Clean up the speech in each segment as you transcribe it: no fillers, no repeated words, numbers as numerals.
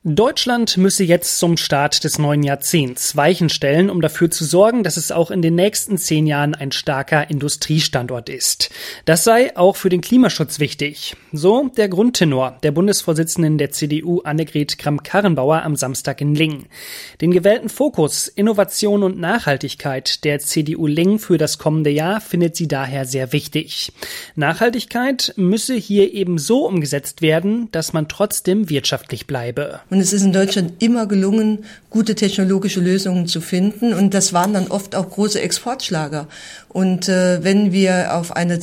Deutschland müsse jetzt zum Start des neuen Jahrzehnts Weichen stellen, um dafür zu sorgen, dass es auch in den nächsten 10 Jahren ein starker Industriestandort ist. Das sei auch für den Klimaschutz wichtig. So der Grundtenor der Bundesvorsitzenden der CDU Annegret Kramp-Karrenbauer am Samstag in Lingen. Den gewählten Fokus Innovation und Nachhaltigkeit der CDU Lingen für das kommende Jahr findet sie daher sehr wichtig. Nachhaltigkeit müsse hier eben so umgesetzt werden, dass man trotzdem wirtschaftlich bleibe. Und es ist in Deutschland immer gelungen, gute technologische Lösungen zu finden. Und das waren dann oft auch große Exportschlager. Und wenn wir auf eine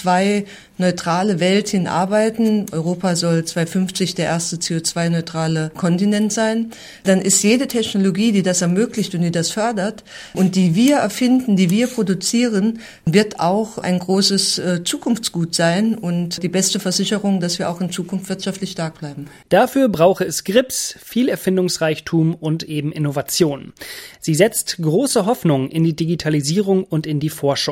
CO2-neutrale Welt hinarbeiten, Europa soll 2050 der erste CO2-neutrale Kontinent sein, dann ist jede Technologie, die das ermöglicht und die das fördert und die wir erfinden, die wir produzieren, wird auch ein großes Zukunftsgut sein und die beste Versicherung, dass wir auch in Zukunft wirtschaftlich stark bleiben. Dafür brauche es Grips, viel Erfindungsreichtum und eben Innovation. Sie setzt große Hoffnung in die Digitalisierung und in die Forschung.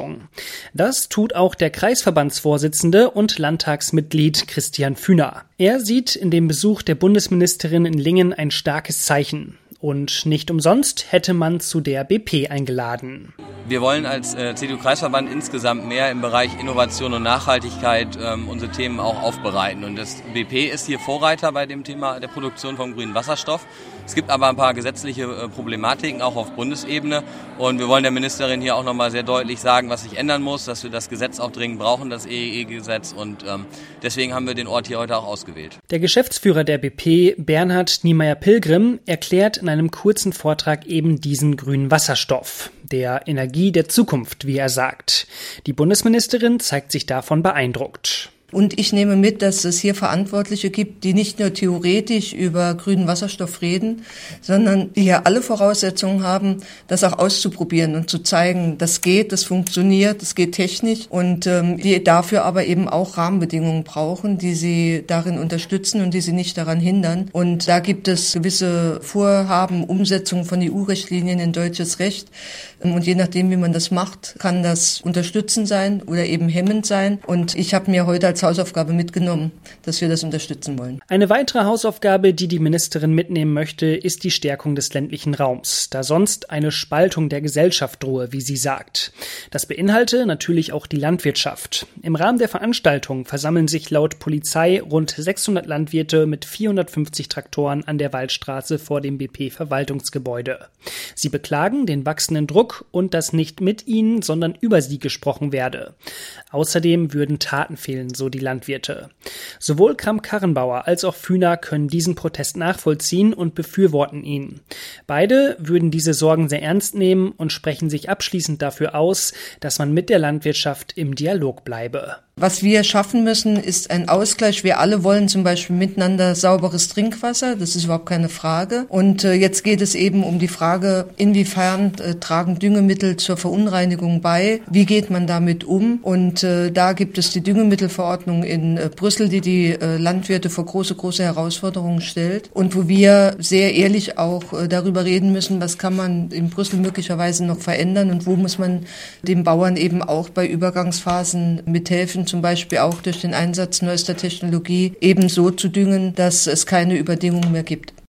Das tut auch der Kreisverbandsvorsitzende und Landtagsmitglied Christian Fühner. Er sieht in dem Besuch der Bundesministerin in Lingen ein starkes Zeichen. Und nicht umsonst hätte man zu der BP eingeladen. Wir wollen als CDU-Kreisverband insgesamt mehr im Bereich Innovation und Nachhaltigkeit unsere Themen auch aufbereiten. Und das BP ist hier Vorreiter bei dem Thema der Produktion von grünem Wasserstoff. Es gibt aber ein paar gesetzliche Problematiken, auch auf Bundesebene. Und wir wollen der Ministerin hier auch nochmal sehr deutlich sagen, was sich ändern muss, dass wir das Gesetz auch dringend brauchen, das EEG-Gesetz. Und deswegen haben wir den Ort hier heute auch ausgewählt. Der Geschäftsführer der BP, Bernhard Niemeyer-Pilgrim, erklärt in einem kurzen Vortrag eben diesen grünen Wasserstoff, der Energie der Zukunft, wie er sagt. Die Bundesministerin zeigt sich davon beeindruckt. Und ich nehme mit, dass es hier Verantwortliche gibt, die nicht nur theoretisch über grünen Wasserstoff reden, sondern die hier alle Voraussetzungen haben, das auch auszuprobieren und zu zeigen, das geht, das funktioniert, das geht technisch und die dafür aber eben auch Rahmenbedingungen brauchen, die sie darin unterstützen und die sie nicht daran hindern. Und da gibt es gewisse Vorhaben, Umsetzung von EU-Richtlinien in deutsches Recht. Und je nachdem, wie man das macht, kann das unterstützend sein oder eben hemmend sein. Und ich habe mir heute als Hausaufgabe mitgenommen, dass wir das unterstützen wollen. Eine weitere Hausaufgabe, die die Ministerin mitnehmen möchte, ist die Stärkung des ländlichen Raums, da sonst eine Spaltung der Gesellschaft drohe, wie sie sagt. Das beinhalte natürlich auch die Landwirtschaft. Im Rahmen der Veranstaltung versammeln sich laut Polizei rund 600 Landwirte mit 450 Traktoren an der Waldstraße vor dem BP-Verwaltungsgebäude. Sie beklagen den wachsenden Druck und dass nicht mit ihnen, sondern über sie gesprochen werde. Außerdem würden Taten fehlen, so die Landwirte. Sowohl Kramp-Karrenbauer als auch Fühner können diesen Protest nachvollziehen und befürworten ihn. Beide würden diese Sorgen sehr ernst nehmen und sprechen sich abschließend dafür aus, dass man mit der Landwirtschaft im Dialog bleibe. Was wir schaffen müssen, ist ein Ausgleich. Wir alle wollen zum Beispiel miteinander sauberes Trinkwasser. Das ist überhaupt keine Frage. Und jetzt geht es eben um die Frage, inwiefern tragen Düngemittel zur Verunreinigung bei? Wie geht man damit um? Und da gibt es die Düngemittelverordnung in Brüssel, die Landwirte vor große Herausforderungen stellt. Und wo wir sehr ehrlich auch darüber reden müssen, was kann man in Brüssel möglicherweise noch verändern und wo muss man den Bauern eben auch bei Übergangsphasen mithelfen, zum Beispiel auch durch den Einsatz neuester Technologie eben so zu düngen, dass es keine Überdüngung mehr gibt.